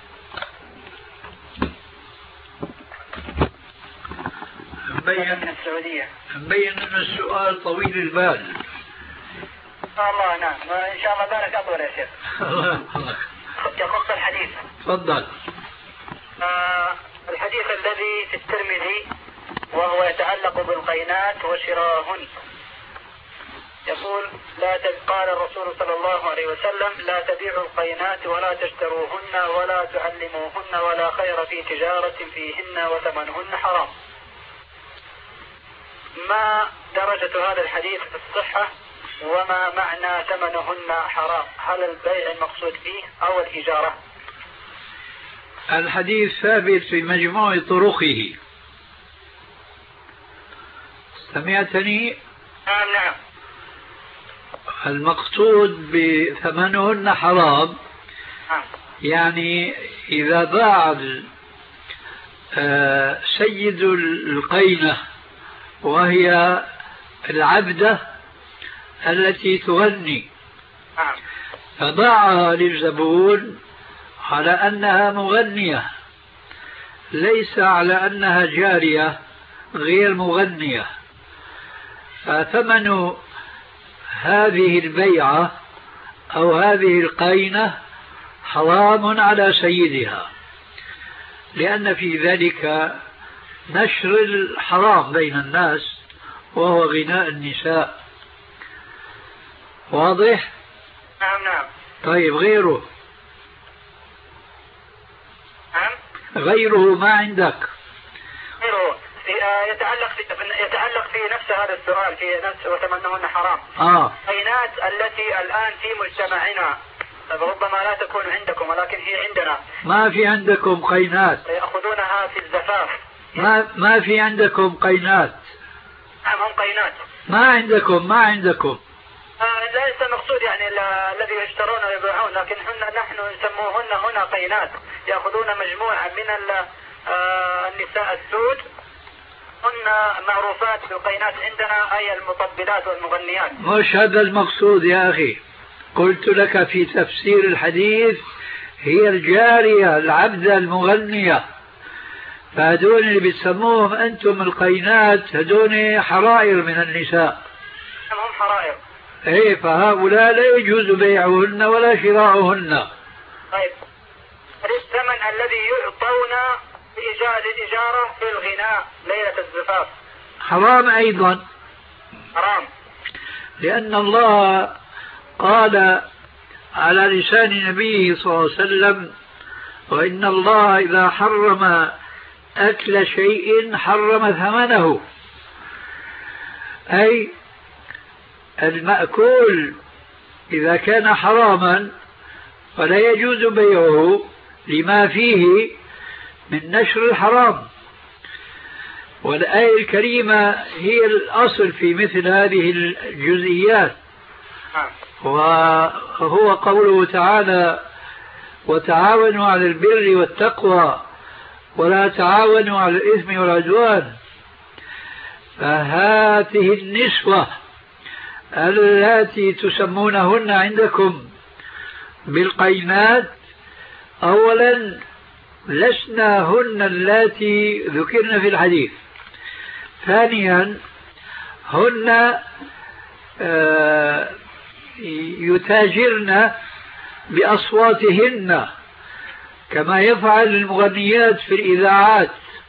مبين من السعودية. مبين أن السؤال طويل البال. الله نعم، إن شاء الله بارك أطول يا شيخ. يخص الحديث. تفضل. آه الحديث الذي في الترمذي وهو يتعلق بالقينات وشراهن. يقول لا قال الرسول صلى الله عليه وسلم لا تبيعوا القينات ولا تشتروهن ولا تعلموهن ولا خير في تجارة فيهن وثمنهن حرام. ما درجة هذا الحديث في الصحة وما معنى ثمنهن حرام؟ هل البيع المقصود فيه أو الإجارة؟ الحديث ثابت في مجموع طرقه. سمعتني؟ نعم نعم. المقصود بثمنهن حرام يعني إذا باع سيد القينة وهي العبدة التي تغني فباعها للزبون على أنها مغنية ليس على أنها جارية غير مغنية، فثمن هذه البيعة أو هذه القينة حرام على سيدها، لأن في ذلك نشر الحرام بين الناس وهو غناء النساء. واضح؟ نعم نعم. طيب غيره؟ نعم. غيره ما عندك؟ غيره يتعلق في يتعلق في نفس هذا السؤال في نفس وثمنهن حرام. آه. قينات التي الآن في مجتمعنا ربما لا تكون عندكم ولكن هي عندنا. ما في عندكم قينات. يأخذونها في الزفاف. ما ما في عندكم قينات. نعم هم قينات. ما عندكم ما عندكم. آه ليس المقصود يعني الذي يشترون ويبيعون، لكن نحن نسموهن هنا قينات، يأخذون مجموعة من آه النساء السود هن معروفات بالقينات عندنا أي المطبلات والمغنيات. مش هذا المقصود يا أخي، قلت لك في تفسير الحديث هي الجارية العبدة المغنية، فهدون اللي بتسموهم أنتم القينات هدون حرائر من النساء. هم حرائر. ايه فهؤلاء لا يجوز بيعهن ولا شراؤهن. طيب الثمن الذي يعطون بإيجاد الإجارة في الغناء ليلة الزفاف حرام أيضا. حرام لأن الله قال على لسان نبيه صلى الله عليه وسلم وإن الله إذا حرم أكل شيء حرم ثمنه، أي المأكول إذا كان حراما فلا يجوز بيعه لما فيه من نشر الحرام. والآية الكريمة هي الأصل في مثل هذه الجزئيات، وهو قوله تعالى وتعاونوا على البر والتقوى ولا تعاونوا على الإثم والعدوان. فهذه النسوة التي تسمونهن عندكم بالقينات أولا لسنا هن التي ذكرن في الحديث، ثانيا هن يتاجرن بأصواتهن كما يفعل المغنيات في الإذاعات،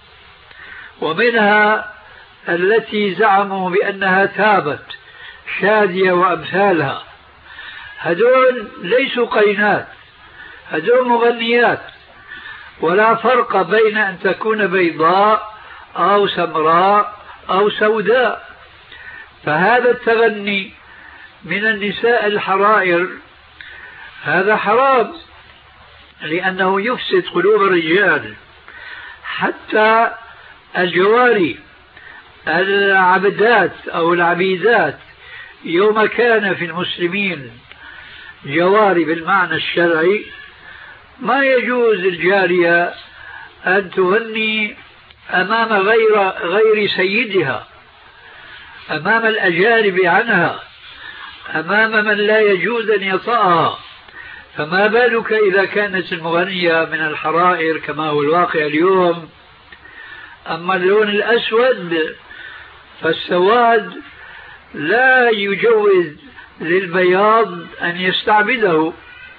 ومنها التي زعموا بأنها تابت، شادية وأمثالها. هذول ليسوا قينات، هذول مغنيات، ولا فرق بين أن تكون بيضاء أو سمراء أو سوداء. فهذا التغني من النساء الحرائر هذا حرام، لأنه يفسد قلوب الرجال. حتى الجواري العبدات أو العبيدات يوم كان في المسلمين جواري بالمعنى الشرعي، ما يجوز الجارية أن تغني أمام غير غير سيدها، أمام الأجانب عنها، أمام من لا يجوز أن يطأها. فما بالك إذا كانت المغنية من الحرائر كما هو الواقع اليوم. أما اللون الأسود فالسواد لا يجوز للبياض أن يستعبده.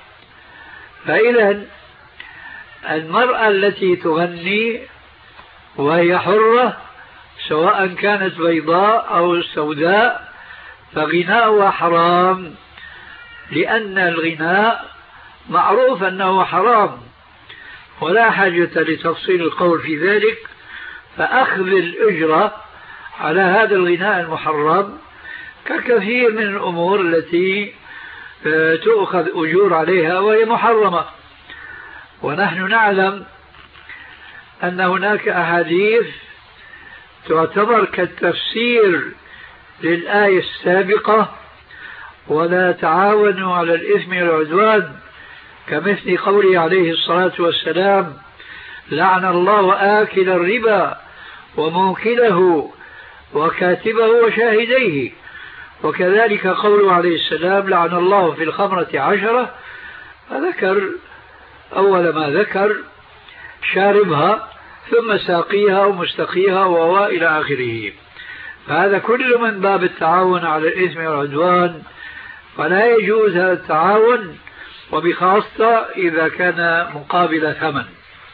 فإذا المرأة التي تغني وهي حرة سواء كانت بيضاء أو سوداء فغناؤها حرام، لأن الغناء معروف أنه حرام ولا حاجة لتفصيل القول في ذلك. فأخذ الأجرة على هذا الغناء المحرم ككثير من الأمور التي تؤخذ أجور عليها وهي محرمة. ونحن نعلم أن هناك أحاديث تعتبر كالتفسير للآية السابقة: ولا تعاونوا على الإثم والعدوان، كمثل قوله عليه الصلاة والسلام: لعن الله آكل الربا وموكله وكاتبه وشاهديه. وكذلك قوله عليه السلام: لعن الله في الخمرة عشرة، فذكر أول ما ذكر شاربها ثم ساقيها ومستقيها وهو إلى آخره. فهذا كل من باب التعاون على الإثم والعدوان، فلا يجوز هذا التعاون، وبخاصة إذا كان مقابل ثمن.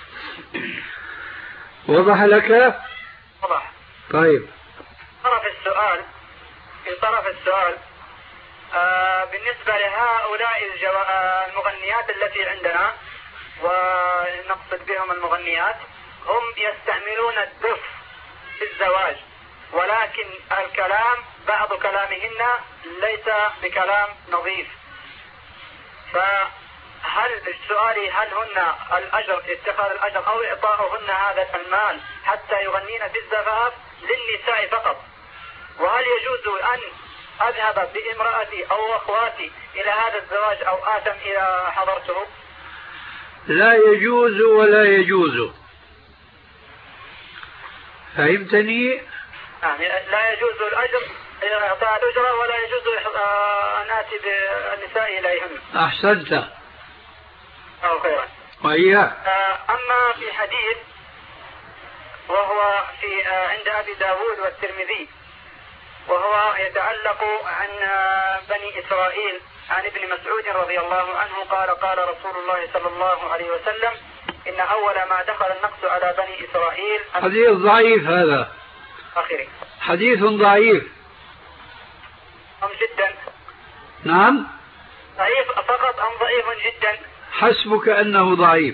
وضح لك؟ وضح. طيب. طرف السؤال في طرف السؤال آه بالنسبة لهؤلاء الجو... آه المغنيات التي عندنا، ونقصد بهم المغنيات، هم يستعملون الدف في الزواج، ولكن الكلام بعض كلامهن ليس بكلام نظيف. فهل سؤالي هل هن الأجر اتخاذ الأجر أو إعطاؤهن هذا المال حتى يغنين في الزفاف للنساء فقط؟ وهل يجوز أن أذهب بامرأتي أو أخواتي إلى هذا الزواج أو آتم إذا حضرته؟ لا يجوز ولا يجوز. فهمتني؟ يعني لا يجوز الأجر إعطاء الأجرة، ولا يجوز أن آتي بالنساء إليهن. أحسنت. أو خيرا. وإياك. أما في حديث وهو في عند أبي داود والترمذي، وهو يتعلق عن بني إسرائيل، عن ابن مسعود رضي الله عنه قال: قال رسول الله صلى الله عليه وسلم: إن أول ما دخل النقص على بني إسرائيل. حديث ضعيف هذا. آخره. حديث ضعيف. أم جدا. نعم. ضعيف فقط أم ضعيف جدا؟ حسبك أنه ضعيف.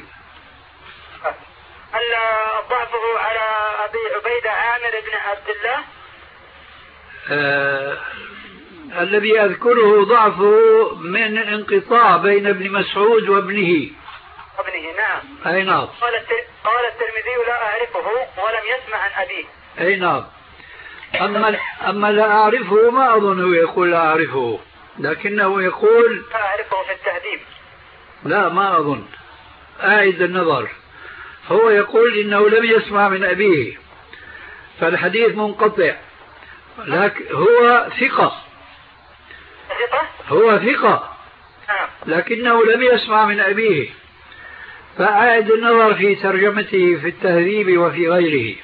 هل ضعفه على أبي عبيدة عامر بن عبد الله؟ آه الذي أذكره ضعفه من انقطاع بين ابن مسعود وابنه. ابنه نعم. أي نعم. قال قال الترمذي: لا أعرفه ولم يسمع عن أبيه. أي نعم. أما أما لا أعرفه ما أظنه يقول لا أعرفه، لكنه يقول لا أعرفه في التهذيب. لا ما أظن، أعيد النظر. هو يقول إنه لم يسمع من أبيه، فالحديث منقطع، لكن هو ثقة. ثقة؟ هو ثقة لكنه لم يسمع من أبيه، فأعد النظر في ترجمته في التهذيب وفي غيره.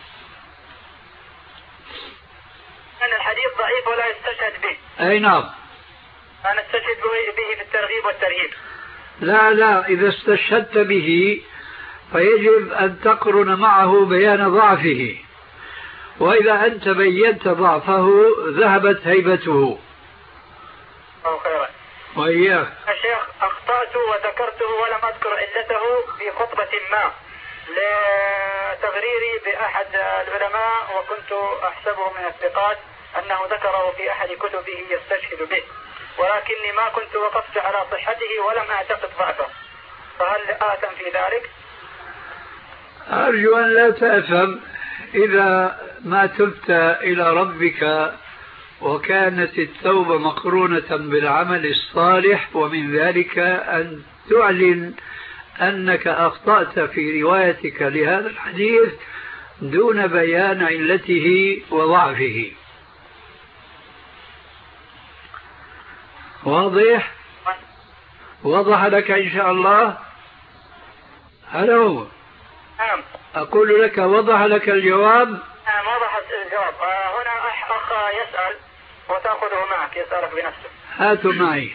أن الحديث ضعيف ولا يستشهد به. أي نعم. أنا استشهد به في الترغيب والترهيب. لا لا، إذا استشهدت به فيجب أن تقرن معه بيان ضعفه، وإذا أنت بينت ضعفه ذهبت هيبته. أو خيرا. وإياك. الشيخ أخطأت وذكرته ولم أذكر علته في خطبة ما لتغريري بأحد العلماء، وكنت أحسبه من الثقات أنه ذكره في أحد كتبه يستشهد به، ولكني ما كنت وقفت على صحته ولم أعتقد ضعفه، فهل آثم في ذلك؟ أرجو أن لا تأثم إذا ما تبت إلى ربك وكانت التوبة مقرونة بالعمل الصالح، ومن ذلك أن تعلن أنك أخطأت في روايتك لهذا الحديث دون بيان علته وضعفه. واضح؟ وضح لك إن شاء الله؟ هلو؟ نعم. أقول لك وضح لك الجواب؟ نعم وضح الجواب. هنا أخ يسأل وتأخذه معك، يسألك بنفسه. هاتوا معي.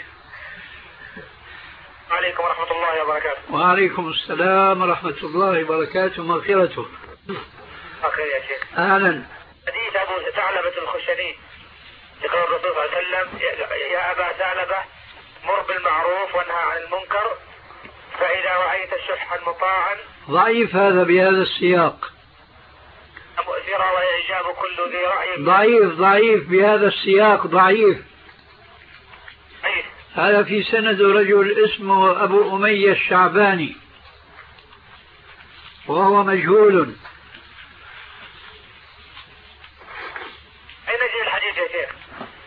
عليكم ورحمة الله وبركاته. وعليكم السلام ورحمة الله وبركاته ومغفرته. أخير يا شيخ. أهلا. حديث أبو ثعلبة الخشني يقول الرسول صلى الله عليه وسلم: يا أبا ثعلبة مر بالمعروف وانهى عن المنكر، فإذا رأيت شحا مطاعا. ضعيف هذا بهذا السياق. مؤثرة وإعجاب كل ذي رأي. ضعيف ضعيف بهذا السياق ضعيف. أيه. هذا في سند رجل اسمه أبو أمية الشعباني وهو مجهول. أين جاء الحديث يا شيخ؟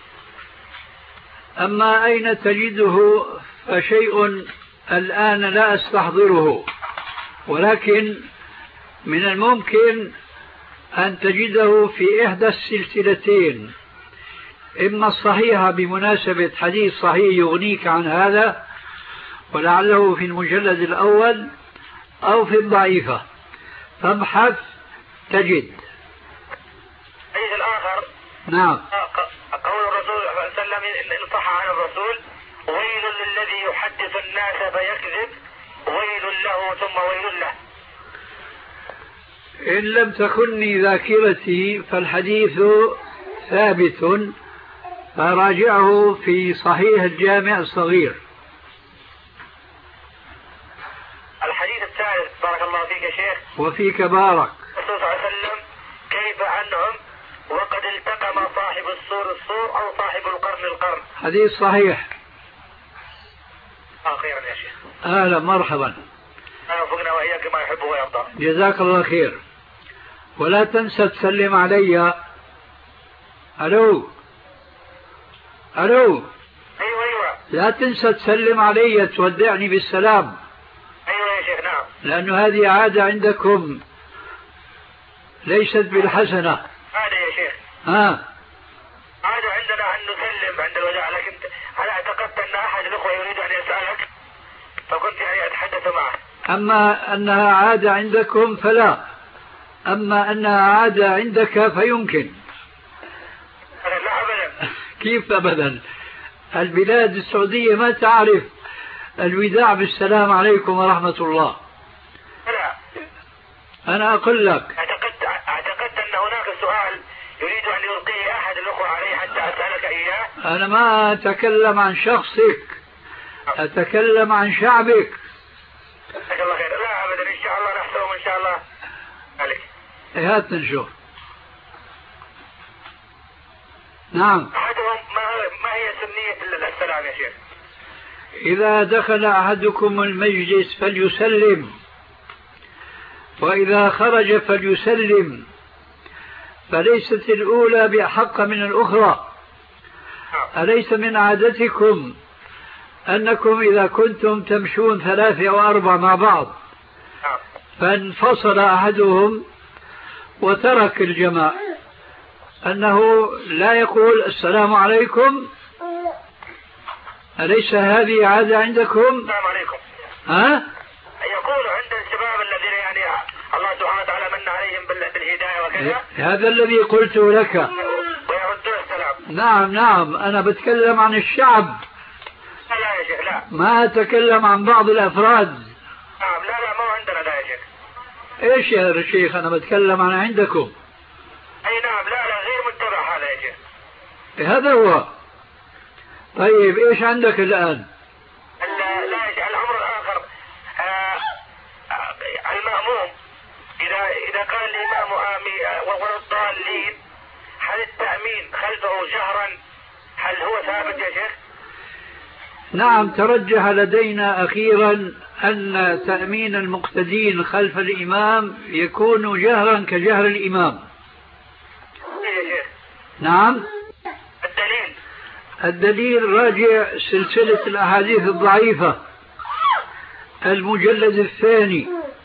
أما أين تجده فشيء الآن لا أستحضره، ولكن من الممكن أن تجده في إحدى السلسلتين، إما الصحيحة بمناسبة حديث صحيح يغنيك عن هذا ولعله في المجلد الأول، أو في الضعيفة، فابحث تجد. الحديث الآخر نعم. قول الرسول صلى الله عليه وسلم إن صح عن الرسول: ويل للذي يحدث الناس فيكذب، ويل له ثم ويل له. إن لم تخني ذاكرتي فالحديث ثابت، فراجعه في صحيح الجامع الصغير. الحديث الثالث بارك الله فيك يا شيخ. وفيك بارك. الرسول صلى الله عليه وسلم: كيف عنهم وقد التقم صاحب السور السور أو صاحب القرن القرن. حديث صحيح. أخيرا يا شيخ. أهلا مرحبا. وفقنا وإياك ما يحب ويرضى. جزاك الله خير. ولا تنسى تسلم علي. ألو ألو. أيوة أيوة. لا تنسى تسلم علي، تودعني بالسلام. أيوة يا شيخ. نعم. لأن هذه عادة عندكم ليست بالحسنة. هذا يا شيخ. ها. عادة عندنا أن نسلم عند الوداع، لكن أنا اعتقدت أن أحد الأخوة يريد أن يسألك فكنت يعني أتحدث معه. أما أنها عادة عندكم فلا، أما أنها عادة عندك فيمكن. لا أبدا. كيف أبدا؟ البلاد السعودية ما تعرف الوداع بالسلام عليكم ورحمة الله. لا. أنا أقول لك اعتقدت اعتقدت أن هناك سؤال يريد أن يلقيه أحد الأخوة عليه حتى أسألك إياه. أنا ما أتكلم عن شخصك، أتكلم عن شعبك. جزاك الله خير. لا أبدا إن شاء الله نحسبهم إن شاء الله عليك. هات نشوف. نعم. أحدهم ما ما هي سنية السلام يا شيخ؟ إذا دخل أحدكم المجلس فليسلم، وإذا خرج فليسلم، فليست الأولى بأحق من الأخرى. أليس من عادتكم أنكم إذا كنتم تمشون ثلاثة أو أربعة مع بعض فانفصل أحدهم وترك الجماعة أنه لا يقول السلام عليكم؟ أليس هذه عادة عندكم؟ السلام عليكم. ها؟ يقول عند الشباب الذين يعني الله سبحانه وتعالى من عليهم بالهداية وكذا. هذا الذي قلته لك. ويردون السلام. نعم نعم، أنا بتكلم عن الشعب. لا يا شيخ لا. ما أتكلم عن بعض الأفراد. نعم لا لا ما عندنا لا يا شيخ. ايش يا شيخ؟ انا بتكلم عن عندكم. اي نعم. لا لا غير متبع هذا يا شيخ. هذا هو. طيب ايش عندك الان؟ لا لا الامر الاخر آه المأموم اذا اذا قال الامام امين ولا الضالين، هل التأمين خلفه جهرا هل هو ثابت يا شيخ؟ نعم، ترجح لدينا أخيرا أن تأمين المقتدين خلف الإمام يكون جهرا كجهر الإمام. نعم. الدليل الدليل راجع سلسلة الأحاديث الضعيفة المجلد الثاني،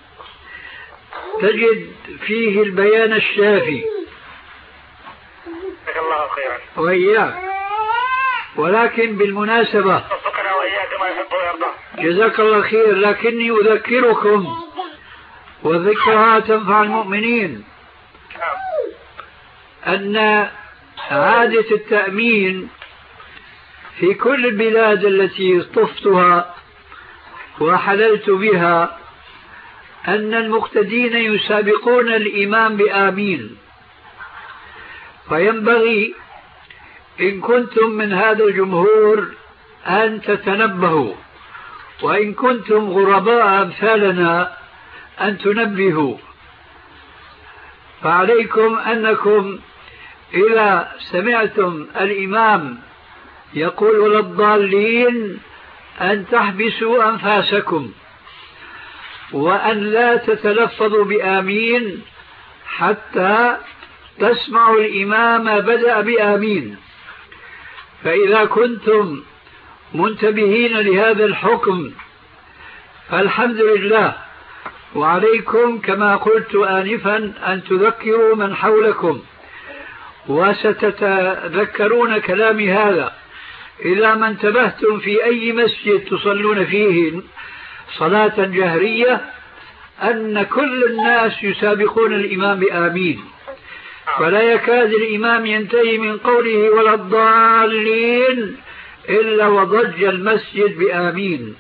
تجد فيه البيان الشافي. جزاك الله خيرا. وإياك. ولكن بالمناسبة جزاك الله خير، لكني أذكركم وذكرها تنفع المؤمنين أن عادة التأمين في كل البلاد التي طفتها وحللت بها أن المقتدين يسابقون الإمام بآمين. فينبغي إن كنتم من هذا الجمهور أن تتنبهوا، وإن كنتم غرباء أمثالنا أن تنبهوا. فعليكم أنكم إذا سمعتم الإمام يقول ولا الضالين أن تحبسوا أنفاسكم، وأن لا تتلفظوا بآمين حتى تسمعوا الإمام بدأ بآمين. فإذا كنتم منتبهين لهذا الحكم فالحمد لله، وعليكم كما قلت آنفا أن تذكروا من حولكم، وستتذكرون كلامي هذا إذا ما انتبهتم في أي مسجد تصلون فيه صلاة جهرية أن كل الناس يسابقون الإمام بآمين، فلا يكاد الإمام ينتهي من قوله ولا الضالين إلا وضج المسجد بآمين.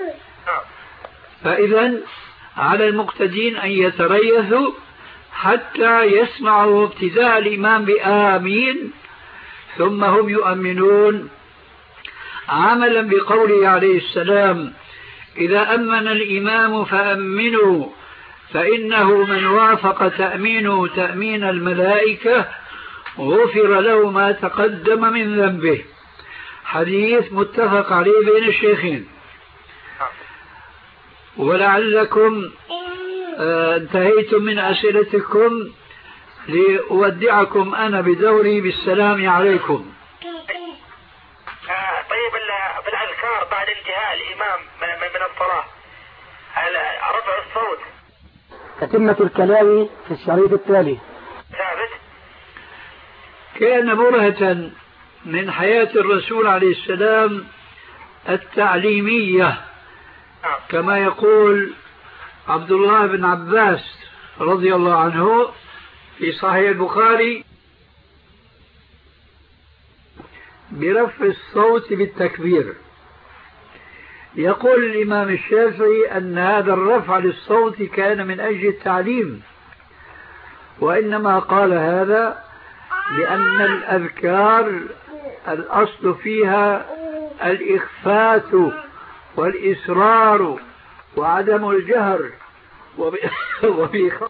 فإذا على المقتدين أن يتريثوا حتى يسمعوا ابتداء الإمام بآمين ثم هم يؤمنون، عملا بقوله عليه السلام إذا أمن الإمام فأمنوا فإنه من وافق تأمينه تأمين الملائكة غفر له ما تقدم من ذنبه. حديث متفق عليه بين الشيخين. ولعلكم انتهيتم من أسئلتكم لأودعكم أنا بدوري بالسلام عليكم. طيب بالأذكار بعد انتهاء الإمام من الصلاة رفع الصوت تتمة الكلام في الشريط التالي. ثابت. كان برهة من حياة الرسول عليه السلام التعليمية كما يقول عبد الله بن عباس رضي الله عنه في صحيح البخاري برفع الصوت بالتكبير. يقول الإمام الشافعي أن هذا الرفع للصوت كان من أجل التعليم، وإنما قال هذا لأن الأذكار الأصل فيها الإخفات والإسرار وعدم الجهر، وبخاصة